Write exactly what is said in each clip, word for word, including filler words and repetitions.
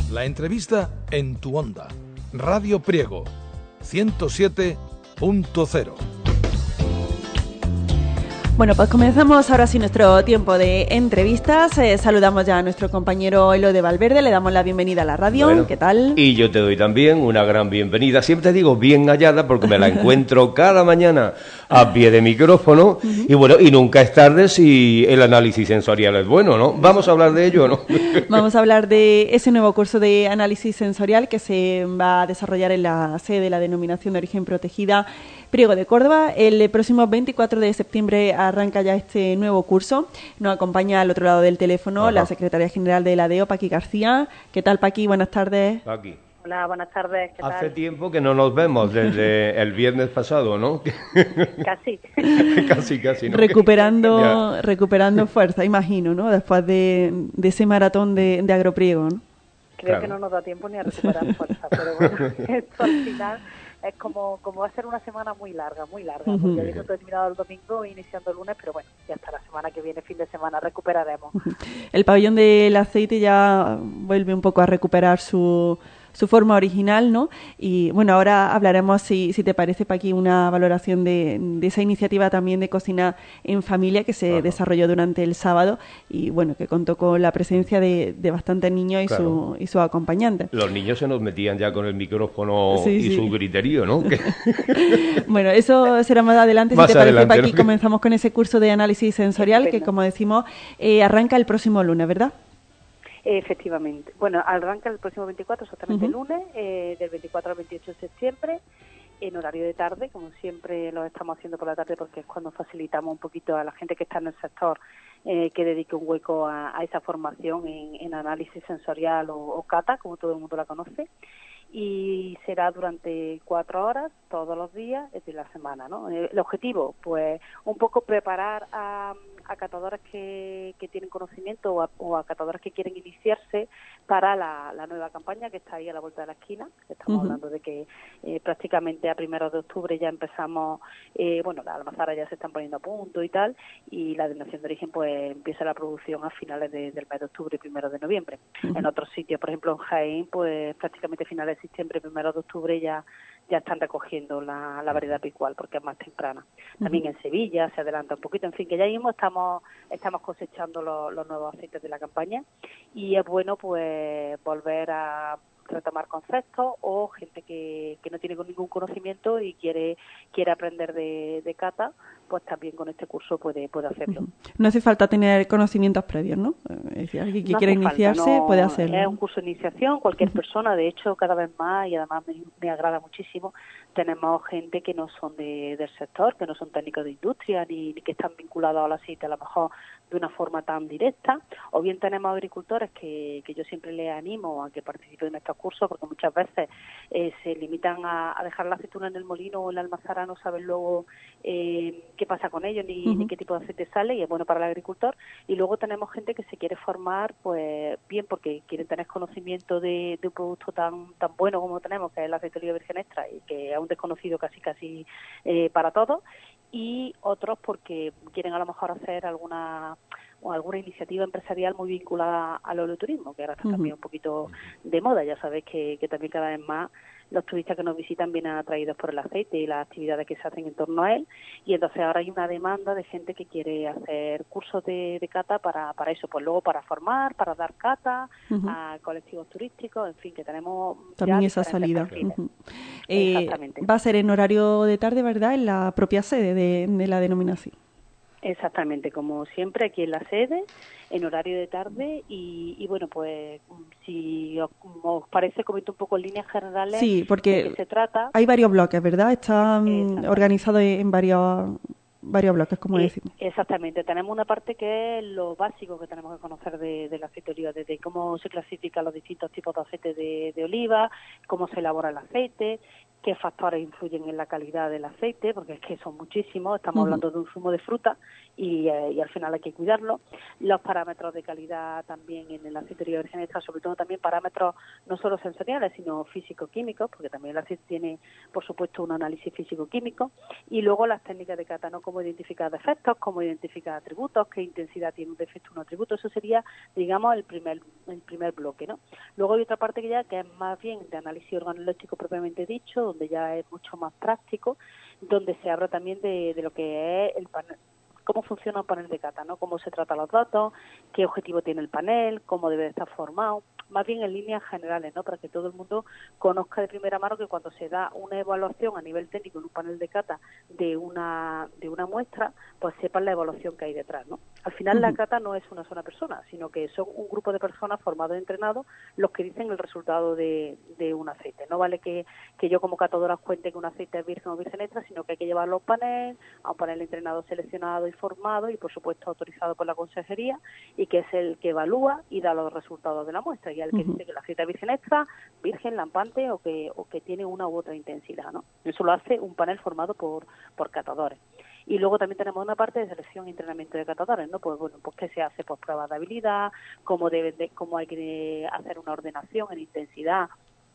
La entrevista en tu onda. Radio Priego, ciento siete punto cero. Bueno, pues comenzamos ahora sí nuestro tiempo de entrevistas. Eh, saludamos ya a nuestro compañero Elo de Valverde, le damos la bienvenida a la radio. Bueno, ¿qué tal? Y yo te doy también una gran bienvenida. Siempre te digo bien hallada porque me la encuentro cada mañana a pie de micrófono. Uh-huh. Y bueno, y nunca es tarde si el análisis sensorial es bueno, ¿no? Vamos a hablar de ello, ¿no? Vamos a hablar de ese nuevo curso de análisis sensorial que se va a desarrollar en la sede de la Denominación de Origen Protegida Priego de Córdoba. El próximo veinticuatro de septiembre arranca ya este nuevo curso. Nos acompaña al otro lado del teléfono Ajá. la secretaria general de la D E O, Paqui García. ¿Qué tal, Paqui? Buenas tardes. Paqui. Hola, buenas tardes. ¿Qué tal? Hace tiempo que no nos vemos, desde el viernes pasado, ¿no? Casi. casi, casi. ¿no? Recuperando recuperando fuerza, imagino, ¿no? Después de, de ese maratón de, de agropriego, ¿no? Creo Claro. que no nos da tiempo ni a recuperar fuerza, pero bueno, esto al final es como, como va a ser una semana muy larga, muy larga, uh-huh. porque habiendo terminado el domingo e iniciando el lunes, pero bueno, ya hasta la semana que viene, fin de semana, recuperaremos. Uh-huh. El pabellón del aceite ya vuelve un poco a recuperar su... su forma original, ¿no? Y bueno, ahora hablaremos, si, si te parece, Paqui, una valoración de, de esa iniciativa también de cocina en familia que se Ajá. desarrolló durante el sábado y bueno, que contó con la presencia de, de bastantes niños y, claro. su, y sus acompañantes. Los niños se nos metían ya con el micrófono sí, y sí. su griterío, ¿no? Bueno, eso será más adelante, más si te adelante, parece, Paqui, ¿no? comenzamos con ese curso de análisis sensorial Estupendo. Que, como decimos, eh, arranca el próximo lunes, ¿verdad? Efectivamente. Bueno, arranca el próximo veinticuatro, exactamente el uh-huh. lunes, eh, del veinticuatro al veintiocho de septiembre, en horario de tarde, como siempre lo estamos haciendo por la tarde porque es cuando facilitamos un poquito a la gente que está en el sector eh, que dedique un hueco a, a esa formación en, en análisis sensorial o, o cata, como todo el mundo la conoce. Y será durante cuatro horas todos los días de la semana, ¿no? El objetivo, pues, un poco preparar a, a catadores que, que tienen conocimiento o a, o a catadores que quieren iniciarse para la, la nueva campaña que está ahí a la vuelta de la esquina. Estamos uh-huh. hablando de que eh, prácticamente a primeros de octubre ya empezamos, eh, bueno, las almazaras ya se están poniendo a punto y tal, y la denominación de origen pues empieza la producción a finales de, del mes de octubre y primero de noviembre. Uh-huh. En otros sitios, por ejemplo en Jaén, pues prácticamente finales de septiembre, primero de octubre ya ya están recogiendo la, la variedad picual porque es más temprana. También uh-huh. en Sevilla se adelanta un poquito, en fin, que ya mismo estamos estamos cosechando los, los nuevos aceites de la campaña y es bueno pues volver a retomar conceptos o gente que, que no tiene ningún conocimiento y quiere quiere aprender de, de cata, pues también con este curso puede puede hacerlo. No hace falta tener conocimientos previos, ¿no? Es decir, alguien que no quiera falta, iniciarse no, puede hacerlo. Es un curso de iniciación, cualquier uh-huh. persona, de hecho cada vez más, y además me, me agrada muchísimo, tenemos gente que no son de, del sector, que no son técnicos de industria, ni, ni que están vinculados al aceite a lo mejor de una forma tan directa, o bien tenemos agricultores que, que yo siempre les animo a que participen en estos cursos, porque muchas veces eh, se limitan a, a dejar la aceituna en el molino o en la almazara, no saben luego eh, qué pasa con ellos, ni, uh-huh. ni qué tipo de aceite sale, y es bueno para el agricultor. Y luego tenemos gente que se quiere formar, pues bien porque quieren tener conocimiento de, de un producto tan tan bueno como tenemos, que es el aceite de oliva virgen extra, y que es un desconocido casi casi eh, para todos, y otros porque quieren a lo mejor hacer alguna o alguna iniciativa empresarial muy vinculada al oleoturismo, que ahora está uh-huh. también un poquito de moda. Ya sabéis que, que también cada vez más los turistas que nos visitan vienen atraídos por el aceite y las actividades que se hacen en torno a él, y entonces ahora hay una demanda de gente que quiere hacer cursos de, de cata para, para eso, pues luego para formar, para dar cata uh-huh. a colectivos turísticos, en fin, que tenemos también esa salida. Uh-huh. Eh, va a ser en horario de tarde, ¿verdad?, en la propia sede de, de la denominación. Exactamente, como siempre aquí en la sede, en horario de tarde, y, y bueno, pues si os, os parece, comento un poco en líneas generales sí, porque de qué se trata. Hay varios bloques, ¿verdad? Están organizados en varios varios bloques, como eh, decimos. Exactamente, tenemos una parte que es lo básico que tenemos que conocer de, de la aceite de oliva, desde cómo se clasifican los distintos tipos de aceite de, de oliva, cómo se elabora el aceite, qué factores influyen en la calidad del aceite, porque es que son muchísimos, estamos uh-huh. hablando de un zumo de fruta y, eh, y al final hay que cuidarlo, los parámetros de calidad también en el aceite de oliva virgen extra, sobre todo también parámetros no solo sensoriales, sino físico-químicos, porque también el aceite tiene, por supuesto, un análisis físico-químico, y luego las técnicas de cata, ¿no? Cómo identificar defectos, cómo identificar atributos, qué intensidad tiene un defecto o un atributo. Eso sería, digamos, el primer el primer bloque, ¿no? Luego hay otra parte que ya que es más bien de análisis organoléptico propiamente dicho, donde ya es mucho más práctico, donde se habla también de, de lo que es el panel, cómo funciona un panel de cata, ¿no? Cómo se tratan los datos, qué objetivo tiene el panel, cómo debe estar formado, más bien en líneas generales, ¿no? Para que todo el mundo conozca de primera mano que cuando se da una evaluación a nivel técnico en un panel de cata de una de una muestra, pues sepan la evaluación que hay detrás, ¿no? Al final uh-huh. la cata no es una sola persona, sino que son un grupo de personas formados y entrenados los que dicen el resultado de, de un aceite. No vale que, que yo como catadora os cuente que un aceite es virgen o virgen extra, sino que hay que llevarlo a un panel, a un panel entrenado, seleccionado y formado y por supuesto autorizado por la consejería y que es el que evalúa y da los resultados de la muestra y el que uh-huh. dice que el aceite es virgen extra, virgen, lampante o que, o que tiene una u otra intensidad, ¿no? Eso lo hace un panel formado por, por catadores. Y luego también tenemos una parte de selección y entrenamiento de catadores, ¿no? Pues bueno, pues qué se hace, pues pruebas de habilidad, cómo deben de, cómo hay que hacer una ordenación en intensidad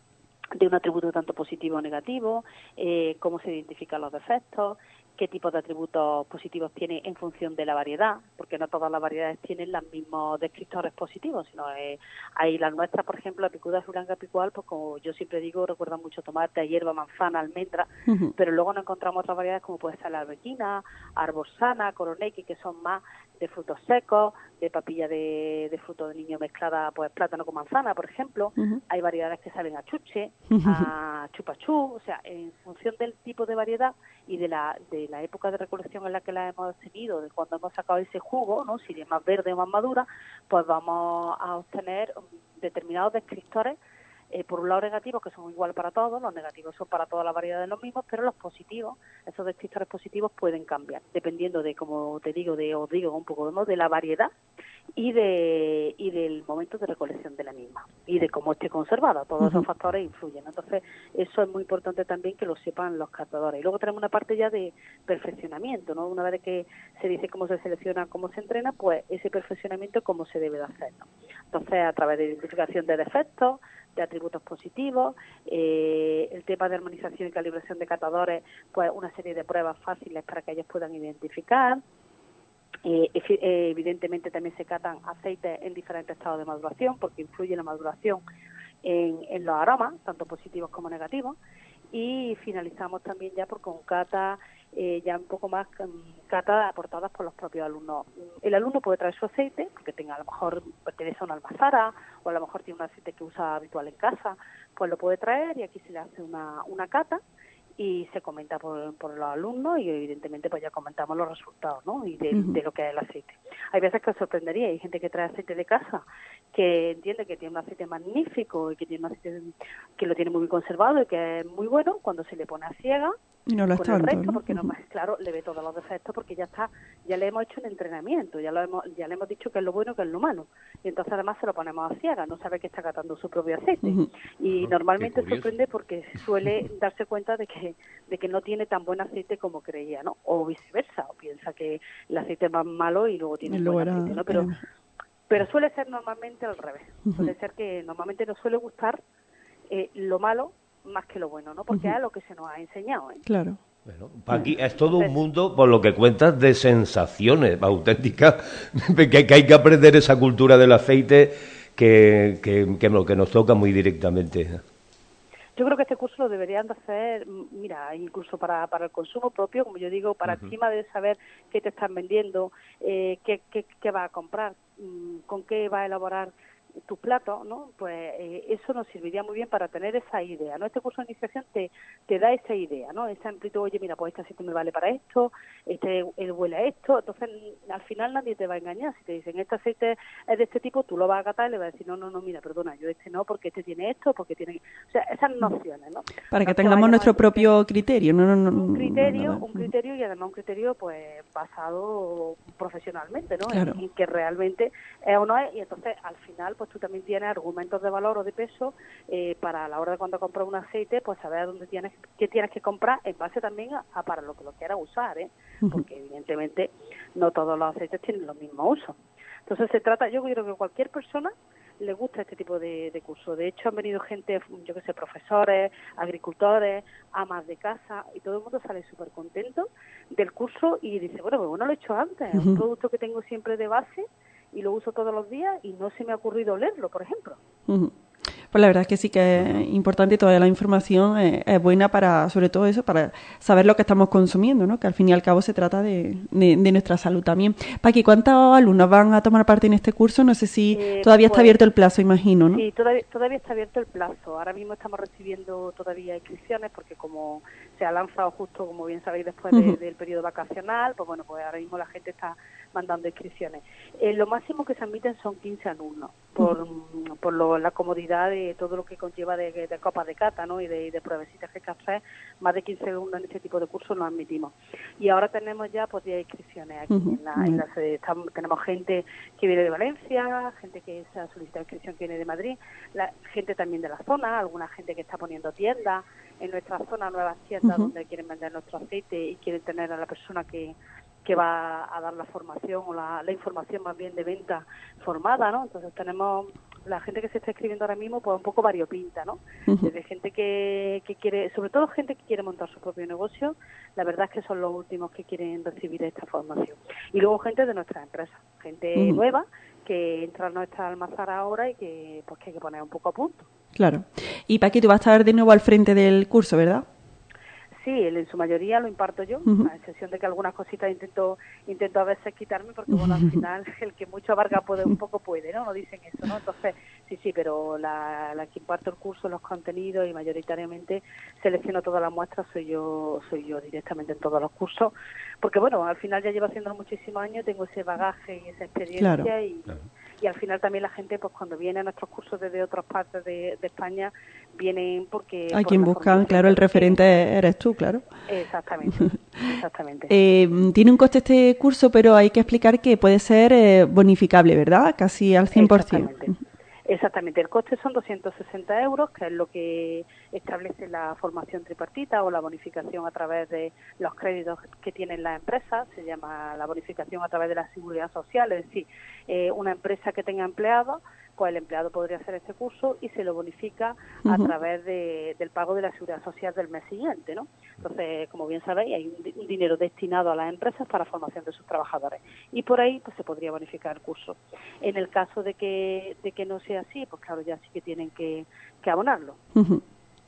de un atributo tanto positivo o negativo, eh, cómo se identifican los defectos, qué tipo de atributos positivos tiene en función de la variedad, porque no todas las variedades tienen los mismos descriptores positivos, sino eh, hay las nuestras, por ejemplo, la picuda blanca picual, pues como yo siempre digo, recuerdan mucho tomate, hierba, manzana, almendra, uh-huh. pero luego no encontramos otras variedades como puede ser la arbequina, arborsana, coroneque, que son más de frutos secos, de papilla de, de fruto de niño mezclada, pues plátano con manzana, por ejemplo. Uh-huh. Hay variedades que salen a chuche, uh-huh. a chupachú, o sea, en función del tipo de variedad y de la de la época de recolección en la que la hemos tenido, de cuando hemos sacado ese jugo, ¿no? Si es más verde o más madura, pues vamos a obtener determinados descriptores, eh, por un lado negativos, que son iguales para todos, los negativos son para todas las variedades los mismos, pero los positivos, esos descriptores positivos pueden cambiar, dependiendo de, como te digo, de os digo un poco ¿no? de la variedad y de y del momento de recolección de la misma y de cómo esté conservada. Todos uh-huh. esos factores influyen. Entonces, eso es muy importante también que lo sepan los catadores. Y luego tenemos una parte ya de perfeccionamiento, ¿no? Una vez que se dice cómo se selecciona, cómo se entrena, pues ese perfeccionamiento cómo se debe de hacer, ¿no? Entonces, a través de identificación de defectos, de atributos positivos, eh, el tema de armonización y calibración de catadores, pues una serie de pruebas fáciles para que ellos puedan identificar. Eh, evidentemente también se catan aceites en diferentes estados de maduración porque influye la maduración en, en los aromas, tanto positivos como negativos, y finalizamos también ya por con cata eh, ya un poco más cata aportadas por los propios alumnos. El alumno puede traer su aceite porque tenga a lo mejor pertenece a una almazara o a lo mejor tiene un aceite que usa habitual en casa, pues lo puede traer y aquí se le hace una, una cata y se comenta por, por los alumnos y evidentemente pues ya comentamos los resultados, ¿no? Y de, uh-huh. de lo que es el aceite. Hay veces que os sorprendería, hay gente que trae aceite de casa que entiende que tiene un aceite magnífico y que tiene un aceite que lo tiene muy bien conservado y que es muy bueno, cuando se le pone a ciega y no lo con tanto, el resto, ¿no? porque uh-huh. no más claro, le ve todos los defectos porque ya está, ya le hemos hecho un entrenamiento, ya lo hemos, ya le hemos dicho que es lo bueno, que es lo malo, y entonces además se lo ponemos a ciega, no sabe que está catando su propio aceite, uh-huh. y oh, normalmente sorprende porque suele darse cuenta de que de que no tiene tan buen aceite como creía, ¿no? O viceversa, o piensa que el aceite es más malo y luego tiene un buen aceite, ¿no? Pero eh. pero suele ser normalmente al revés, uh-huh. suele ser que normalmente nos suele gustar eh, lo malo más que lo bueno, ¿no? Porque uh-huh. es lo que se nos ha enseñado, ¿eh? Claro. Bueno, Paqui, es todo un mundo, por lo que cuentas, de sensaciones auténticas, que, que hay que aprender esa cultura del aceite que, que, que, que nos toca muy directamente. Yo creo que este curso lo deberían de hacer, mira, incluso para, para el consumo propio, como yo digo, para uh-huh. encima de saber qué te están vendiendo, eh, qué, qué, qué vas a comprar, con qué va a elaborar tu plato, ¿no? Pues eh, eso nos serviría muy bien para tener esa idea, ¿no? Este curso de iniciación te, te da esa idea, ¿no? Esa amplitud, oye, mira, pues este aceite me vale para esto, este él huele a esto, entonces al final nadie te va a engañar. Si te dicen, este aceite es de este tipo, tú lo vas a catar y le vas a decir, no, no, no, mira, perdona, yo este no, porque este tiene esto, porque tiene... O sea, esas nociones, ¿no? Para no que tengamos nuestro propio criterio, ¿no? no, no un criterio, no, no, no. un criterio y además un criterio, pues, basado profesionalmente, ¿no? Claro. En, en que realmente es o no es, y entonces al final, pues tú también tienes argumentos de valor o de peso eh, para a la hora de cuando compras un aceite, pues saber dónde tienes, qué tienes que comprar en base también a, a para lo que lo quieras usar, ¿eh? Porque evidentemente no todos los aceites tienen los mismos usos. Entonces se trata, yo creo que cualquier persona le gusta este tipo de, de curso. De hecho han venido gente, yo que sé, profesores, agricultores, amas de casa, y todo el mundo sale súper contento del curso y dice, bueno, pues bueno, lo he hecho antes, es un producto que tengo siempre de base y lo uso todos los días y no se me ha ocurrido leerlo, por ejemplo. Uh-huh. Pues la verdad es que sí que es importante y toda la información es, es buena para, sobre todo eso, para saber lo que estamos consumiendo, ¿no? Que al fin y al cabo se trata de, de, de nuestra salud también. Paqui, ¿cuántos alumnos van a tomar parte en este curso? No sé si eh, todavía pues, está abierto el plazo, imagino, ¿no? Sí, todavía, todavía está abierto el plazo. Ahora mismo estamos recibiendo todavía inscripciones porque como se ha lanzado justo, como bien sabéis, después de, uh-huh. del periodo vacacional, pues bueno, pues ahora mismo la gente está mandando inscripciones. Eh, lo máximo que se admiten son quince alumnos por, uh-huh. por lo, la comodidad de todo lo que conlleva de, de copas de cata, ¿no? Y de, de pruebecitas que hay que hacer. Más de quince alumnos en este tipo de cursos nos admitimos. Y ahora tenemos ya pues diez inscripciones aquí uh-huh. en, la, en la sede. Estamos, tenemos gente que viene de Valencia, gente que se ha solicitado inscripción que viene de Madrid, la gente también de la zona, alguna gente que está poniendo tiendas en nuestra zona, nuevas tiendas uh-huh. donde quieren vender nuestro aceite y quieren tener a la persona que que va a dar la formación o la, la información más bien de venta formada, ¿no? Entonces tenemos la gente que se está escribiendo ahora mismo, pues un poco variopinta, ¿no? Uh-huh. Desde gente que, que quiere, sobre todo gente que quiere montar su propio negocio, la verdad es que son los últimos que quieren recibir esta formación. Y luego gente de nuestras empresas, gente uh-huh. nueva que entra en nuestra almazara ahora y que pues que hay que poner un poco a punto. Claro. Y Paqui, tú vas a estar de nuevo al frente del curso, ¿verdad? Sí, en su mayoría lo imparto yo, uh-huh. a excepción de que algunas cositas intento intento a veces quitarme, porque bueno, al final el que mucho abarca puede un poco puede, ¿no? No dicen eso, ¿no? Entonces, sí, sí, pero la, la que imparto el curso, los contenidos y mayoritariamente selecciono todas las muestras, soy yo soy yo directamente en todos los cursos, porque bueno, al final ya llevo haciéndolo muchísimos años, tengo ese bagaje y esa experiencia claro. y... Claro. Y al final también la gente, pues cuando viene a nuestros cursos desde otras partes de, de España, vienen porque... A quien buscan, claro, el referente que... eres tú, claro. Exactamente, exactamente. eh, tiene un coste este curso, pero hay que explicar que puede ser eh, bonificable, ¿verdad? Casi al cien por ciento. Exactamente. Exactamente, el coste son doscientos sesenta euros, que es lo que establece la formación tripartita o la bonificación a través de los créditos que tienen las empresas, se llama la bonificación a través de la seguridad social, es decir, eh, una empresa que tenga empleados, pues el empleado podría hacer este curso y se lo bonifica uh-huh. a través de, del pago de la seguridad social del mes siguiente, ¿no? Entonces, como bien sabéis, hay un, un dinero destinado a las empresas para formación de sus trabajadores y por ahí pues se podría bonificar el curso. En el caso de que de que no sea así, pues claro, ya sí que tienen que, que abonarlo. Uh-huh.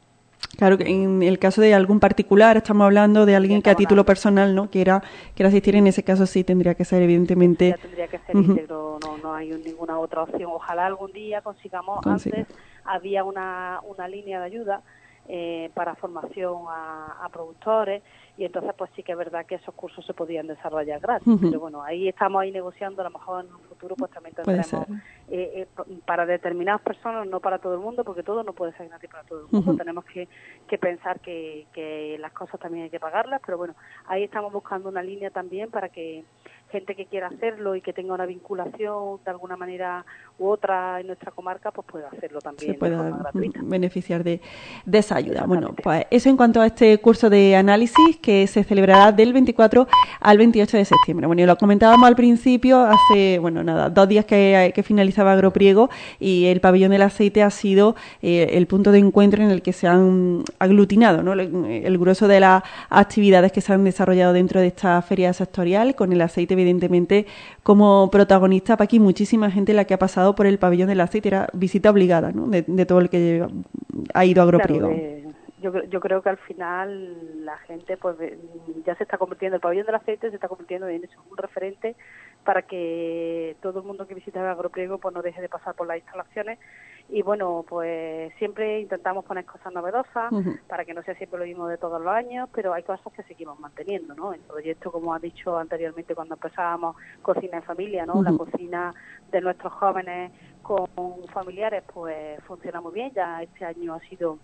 Claro, que en el caso de algún particular, estamos hablando de alguien que a título personal no quiera, quiera asistir, en ese caso sí tendría que ser evidentemente... Ya tendría que ser uh-huh. íntegro, no, no hay ninguna otra opción. Ojalá algún día consigamos, Consiga. antes había una, una línea de ayuda eh, para formación a, a productores y entonces pues sí que es verdad que esos cursos se podían desarrollar gratis, uh-huh. pero bueno, ahí estamos ahí negociando, a lo mejor en un futuro pues también tendremos eh, eh, para determinadas personas, no para todo el mundo, porque todo no puede ser gratis para todo el mundo, uh-huh. tenemos que, que pensar que, que las cosas también hay que pagarlas, pero bueno, ahí estamos buscando una línea también para que gente que quiera hacerlo y que tenga una vinculación de alguna manera u otra en nuestra comarca, pues pueda hacerlo también se pueda de forma gratuita. Beneficiar de, de esa ayuda. Bueno, pues eso en cuanto a este curso de análisis que se celebrará del veinticuatro al veintiocho de septiembre. Bueno, y lo comentábamos al principio, hace, bueno, nada, dos días que, que finalizaba Agropriego y el pabellón del aceite ha sido eh, el punto de encuentro en el que se han aglutinado, ¿no? el, el grueso de las actividades que se han desarrollado dentro de esta feria sectorial, con el aceite evidentemente como protagonista. Para aquí muchísima gente la que ha pasado por el pabellón del aceite, era visita obligada, ¿no? de, de todo el que ha ido a Agropriego. Claro, eh, yo, yo creo que al final la gente pues ya se está convirtiendo, el pabellón del aceite se está convirtiendo en eso, un referente para que todo el mundo que visita Agropriego pues no deje de pasar por las instalaciones. Y bueno, pues siempre intentamos poner cosas novedosas uh-huh. para que no sea siempre lo mismo de todos los años, pero hay cosas que seguimos manteniendo, ¿no? El proyecto, como ha dicho anteriormente cuando empezábamos, Cocina en Familia, ¿no? Uh-huh. La cocina de nuestros jóvenes con familiares, pues funciona muy bien. Ya este año ha sido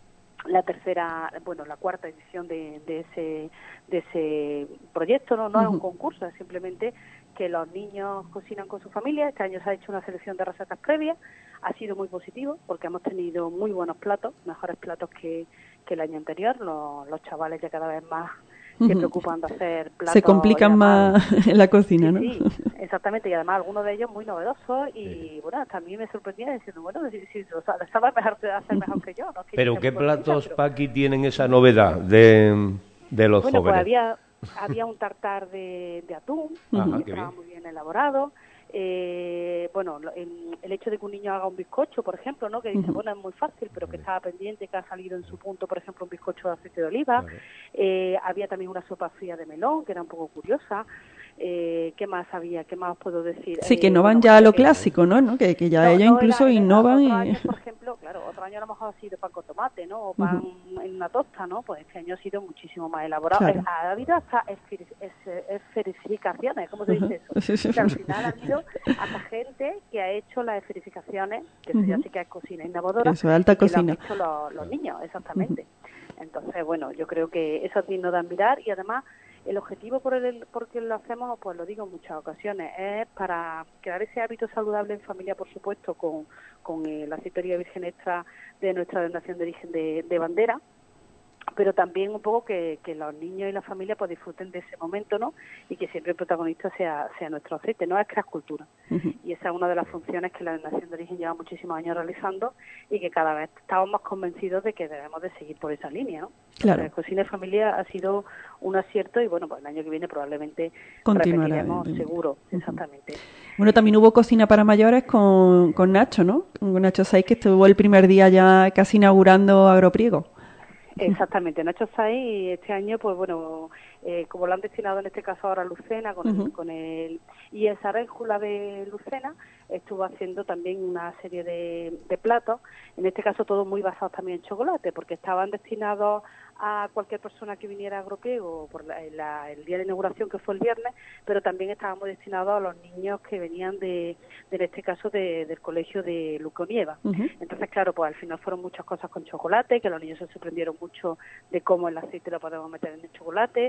la tercera, bueno, la cuarta edición de, de ese de ese proyecto, no, no uh-huh. es un concurso, es simplemente que los niños cocinan con su familia. Este año se ha hecho una selección de recetas previas, ha sido muy positivo porque hemos tenido muy buenos platos, mejores platos que, que el año anterior. Los, los chavales ya cada vez más uh-huh. se preocupan de hacer platos. Se complican más en la cocina, sí, ¿no? Sí, exactamente, y además algunos de ellos muy novedosos y sí. bueno, también me sorprendía diciendo, bueno, si, si lo sabes mejor, hacer mejor que yo. ¿No? Que pero yo ¿qué platos, pero... Paqui, tienen esa novedad de, de los bueno, jóvenes? Pues había... había un tartar de, de atún, Ajá, que estaba bien. muy bien elaborado, Eh, bueno, el, el hecho de que un niño haga un bizcocho, por ejemplo, ¿no? Que dice, uh-huh. bueno, es muy fácil, pero que estaba pendiente, que ha salido en su punto, por ejemplo, un bizcocho de aceite de oliva. Claro. Eh, había también una sopa fría de melón, que era un poco curiosa. Eh, ¿Qué más había? ¿Qué más puedo decir? Sí, que eh, no van bueno, ya a lo eh, clásico, ¿no? ¿no? Que, que ya no, ellos no incluso era, era, innovan. Otros Y... años, por ejemplo, claro, otro año a lo mejor ha sido pan con tomate, ¿no? O pan uh-huh. en una tosta, ¿no? Pues este año ha sido muchísimo más elaborado. Claro. Ha habido hasta esferificaciones, ¿cómo se dice eso? Uh-huh. Que al final ha habido hasta gente que ha hecho las esferificaciones, que eso uh-huh. ya sí que es cocina innovadora. Eso es alta y que cocina. Lo han hecho los, los niños, exactamente. Uh-huh. Entonces, bueno, yo creo que eso es digno de admirar y además el objetivo por el por que lo hacemos, pues lo digo en muchas ocasiones, es para crear ese hábito saludable en familia, por supuesto, con, con el aceite de oliva virgen extra de nuestra denominación de origen de, de bandera, pero también un poco que, que los niños y la familia pues disfruten de ese momento, ¿no? Y que siempre el protagonista sea sea nuestro aceite, no es crear cultura. Uh-huh. Y esa es una de las funciones que la denominación de origen lleva muchísimos años realizando y que cada vez estamos más convencidos de que debemos de seguir por esa línea, ¿no? Claro. La cocina de familia ha sido un acierto y bueno, pues el año que viene probablemente continuará. Repetiremos, seguro, uh-huh. exactamente. Bueno, también hubo cocina para mayores con, con Nacho, ¿no? Con Nacho Saiz, que estuvo el primer día ya casi inaugurando Agropriego. Exactamente, Nacho Saiz, y este año, pues bueno, eh, como lo han destinado en este caso ahora a Lucena, con, uh-huh. el, con el I E S Arénjula de Lucena, estuvo haciendo también una serie de, de platos, en este caso todos muy basados también en chocolate, porque estaban destinados a cualquier persona que viniera a Agropriego por la, la, el día de inauguración, que fue el viernes, pero también estábamos destinados a los niños que venían de, de en este caso de, del colegio de Luconieva. Uh-huh. Entonces, claro, pues al final fueron muchas cosas con chocolate, que los niños se sorprendieron mucho de cómo el aceite lo podemos meter en el chocolate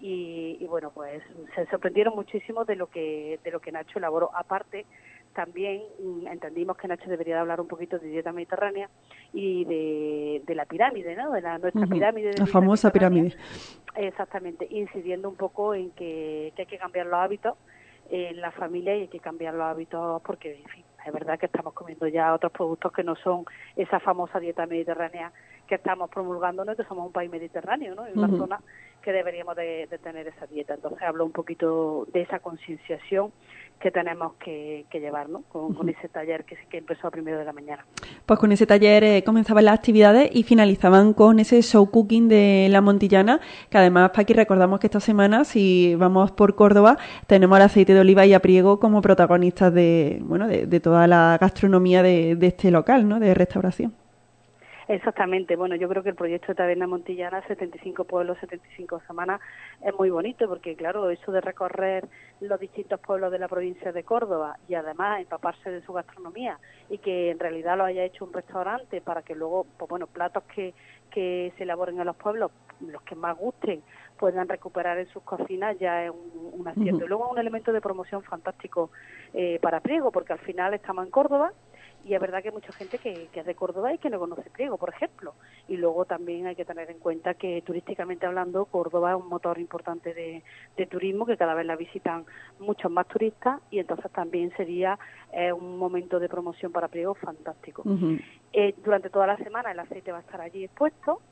y, y bueno, pues se sorprendieron muchísimo de lo que de lo que Nacho elaboró. Aparte, también mm, entendimos que Nacho debería de hablar un poquito de dieta mediterránea y de, de la pirámide, ¿no? De la, nuestra uh-huh. pirámide. De la famosa pirámide. Exactamente, incidiendo un poco en que, que hay que cambiar los hábitos en la familia y hay que cambiar los hábitos porque, en fin, es verdad que estamos comiendo ya otros productos que no son esa famosa dieta mediterránea que estamos promulgando, ¿no? Que somos un país mediterráneo, ¿no? En una uh-huh. zona que deberíamos de, de tener esa dieta. Entonces hablo un poquito de esa concienciación que tenemos que, que llevar, ¿no? Con, uh-huh. con ese taller que, que empezó a primero de la mañana. Pues con ese taller eh, comenzaban las actividades y finalizaban con ese show cooking de La Montillana, que además, Paqui, recordamos que esta semana, si vamos por Córdoba, tenemos al aceite de oliva y a Priego como protagonistas de, bueno, de, de toda la gastronomía de, de este local, ¿no? De restauración. Exactamente, bueno, yo creo que el proyecto de Taberna Montillana, setenta y cinco pueblos, setenta y cinco semanas, es muy bonito porque, claro, eso de recorrer los distintos pueblos de la provincia de Córdoba y además empaparse de su gastronomía y que en realidad lo haya hecho un restaurante para que luego, pues bueno, platos que, que se elaboren en los pueblos, los que más gusten, puedan recuperar en sus cocinas, ya es un, un acierto. Uh-huh. Y luego es un elemento de promoción fantástico eh, para Priego, porque al final estamos en Córdoba, y es verdad que hay mucha gente que, que es de Córdoba y que no conoce Priego, por ejemplo. Y luego también hay que tener en cuenta que turísticamente hablando, Córdoba es un motor importante de, de turismo, que cada vez la visitan muchos más turistas y entonces también sería eh, un momento de promoción para Priego fantástico. Uh-huh. Eh, durante toda la semana el aceite va a estar allí expuesto.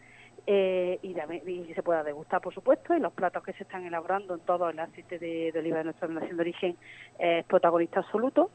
Eh, y, y se pueda degustar, por supuesto, y los platos que se están elaborando en todo el aceite de, de oliva de nuestra denominación de origen es protagonista absoluto.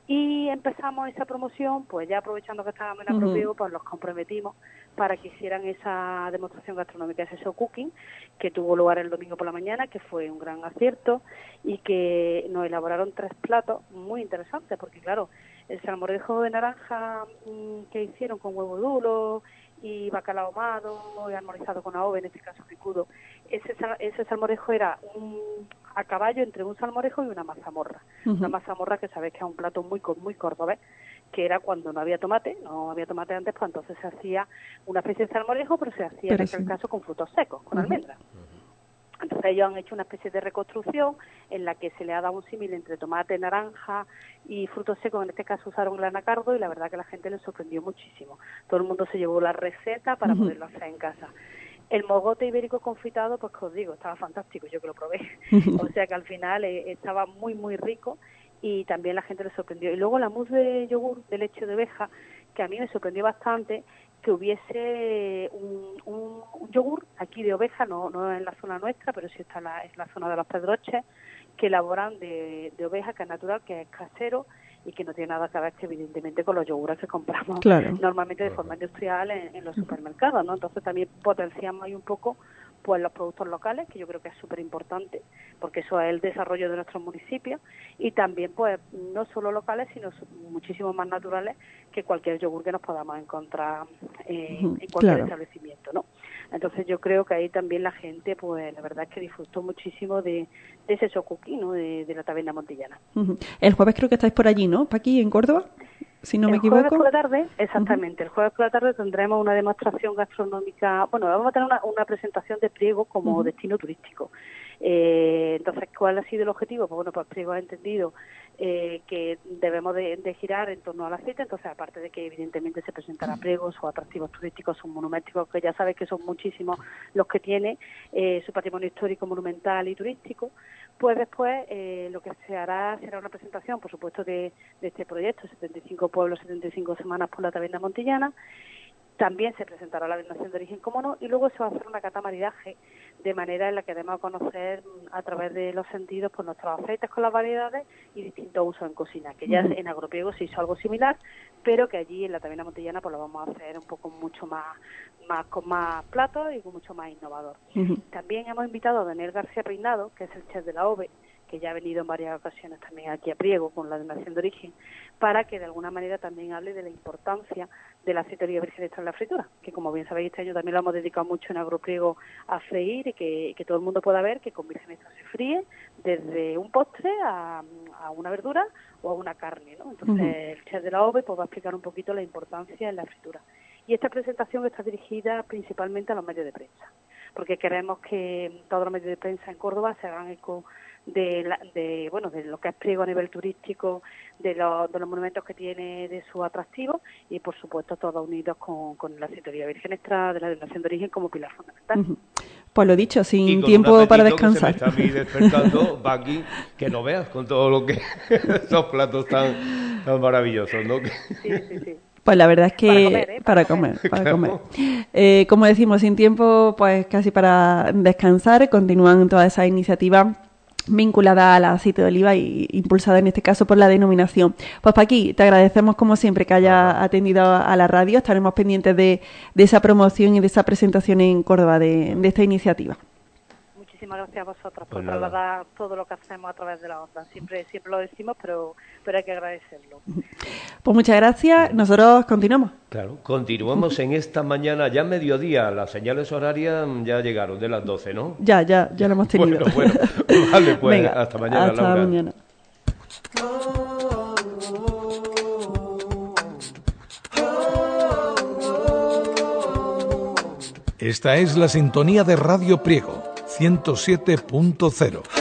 Y empezamos esa promoción, pues ya aprovechando que estábamos en Agropriego, uh-huh. pues los comprometimos para que hicieran esa demostración gastronómica, ese show cooking, que tuvo lugar el domingo por la mañana, que fue un gran acierto, y que nos elaboraron tres platos muy interesantes, porque claro, el salmorejo de naranja mmm, que hicieron con huevo duro y bacalao ahumado y armonizado con ahove, en este caso picudo, ese, ese salmorejo era un a caballo entre un salmorejo y una mazamorra. Uh-huh. Una mazamorra que sabéis que es un plato muy muy cordobés, que era cuando no había tomate, no había tomate antes, pues entonces se hacía una especie de salmorejo, pero se hacía pero en aquel sí. caso con frutos secos, con uh-huh. almendras. Uh-huh. Entonces ellos han hecho una especie de reconstrucción en la que se le ha dado un símil entre tomate, naranja y frutos secos, en este caso usaron el anacardo y la verdad que a la gente les sorprendió muchísimo. Todo el mundo se llevó la receta para uh-huh. poderlo hacer en casa. El mogote ibérico confitado, pues que os digo, estaba fantástico, yo que lo probé. O sea que al final eh, estaba muy, muy rico y también la gente le sorprendió. Y luego la mousse de yogur de leche de oveja, que a mí me sorprendió bastante que hubiese un, un, un yogur aquí de oveja, no, no en la zona nuestra, pero sí está en la, en la zona de los Pedroches, que elaboran de, de oveja, que es natural, que es casero y que no tiene nada que ver que evidentemente con los yogures que compramos claro. normalmente de forma industrial en, en los supermercados, ¿no? Entonces también potenciamos ahí un poco pues los productos locales, que yo creo que es súper importante, porque eso es el desarrollo de nuestros municipios, y también pues no solo locales, sino muchísimo más naturales que cualquier yogur que nos podamos encontrar eh, en cualquier claro. establecimiento, ¿no? Entonces yo creo que ahí también la gente, pues la verdad es que disfrutó muchísimo de, de ese socuquí, ¿no? De, de la taberna montillana. Uh-huh. El jueves creo que estáis por allí, ¿no? Paqui, en Córdoba, si no el me equivoco. El jueves por la tarde, exactamente. Uh-huh. El jueves por la tarde tendremos una demostración gastronómica, bueno, vamos a tener una, una presentación de Priego como uh-huh. destino turístico. Eh, entonces, ¿cuál ha sido el objetivo? Pues bueno, pues Priego ha entendido eh, que debemos de, de girar en torno al aceite, entonces aparte de que evidentemente se presentará Priego, sus atractivos turísticos, sus monumentos, que ya sabéis que son muchísimos los que tiene, eh, su patrimonio histórico, monumental y turístico, pues después eh, lo que se hará será una presentación, por supuesto, de, de este proyecto, setenta y cinco pueblos, setenta y cinco semanas por la taberna montillana. También se presentará la denominación de origen, como no, y luego se va a hacer una cata maridaje, de manera en la que debemos conocer a través de los sentidos pues nuestros aceites con las variedades y distintos usos en cocina, que ya uh-huh. en Agropriego se hizo algo similar, pero que allí en la taberna montillana pues lo vamos a hacer un poco mucho más, más con más platos y con mucho más innovador. Uh-huh. También hemos invitado a Daniel García Peinado, que es el chef de la O V E, que ya ha venido en varias ocasiones también aquí a Priego con la denominación de origen, para que de alguna manera también hable de la importancia del aceite de oliva virgen extra en la fritura, que como bien sabéis este año también lo hemos dedicado mucho en Agropriego a freír y que, que todo el mundo pueda ver que con virgen extra se fríe desde un postre a, a una verdura o a una carne, ¿no? Entonces uh-huh. el chef de la O V E pues, va a explicar un poquito la importancia en la fritura. Y esta presentación está dirigida principalmente a los medios de prensa, porque queremos que todos los medios de prensa en Córdoba se hagan eco de, la, de bueno de lo que es Priego a nivel turístico, de, lo, de los monumentos que tiene, de su atractivo y por supuesto todos unidos con, con la aceite de oliva virgen extra de la denominación de origen como pilar fundamental. Uh-huh. Pues lo dicho, sin tiempo para descansar. Que se me está a mí despertando, Paqui, que no veas con todo lo que esos platos tan, tan maravillosos, ¿no? Sí, sí, sí. Pues la verdad es que para comer, ¿eh? para comer, para claro. comer. Eh, como decimos, sin tiempo, pues casi para descansar, continúan todas esas iniciativas vinculada al aceite de oliva y impulsada en este caso por la denominación. Pues Paqui, te agradecemos como siempre que haya atendido a la radio. Estaremos pendientes de, de esa promoción y de esa presentación en Córdoba de, de esta iniciativa. Muchísimas gracias a vosotros por pues trasladar todo lo que hacemos a través de la onda. Siempre, siempre lo decimos, pero, pero hay que agradecerlo. Pues muchas gracias. Nosotros continuamos. Claro, continuamos en esta mañana, ya mediodía. Las señales horarias ya llegaron de las doce, ¿no? Ya, ya, ya lo hemos tenido. Bueno, bueno, vale, pues venga, hasta mañana, hasta Laura. mañana. Esta es la sintonía de Radio Priego, ciento siete punto cero.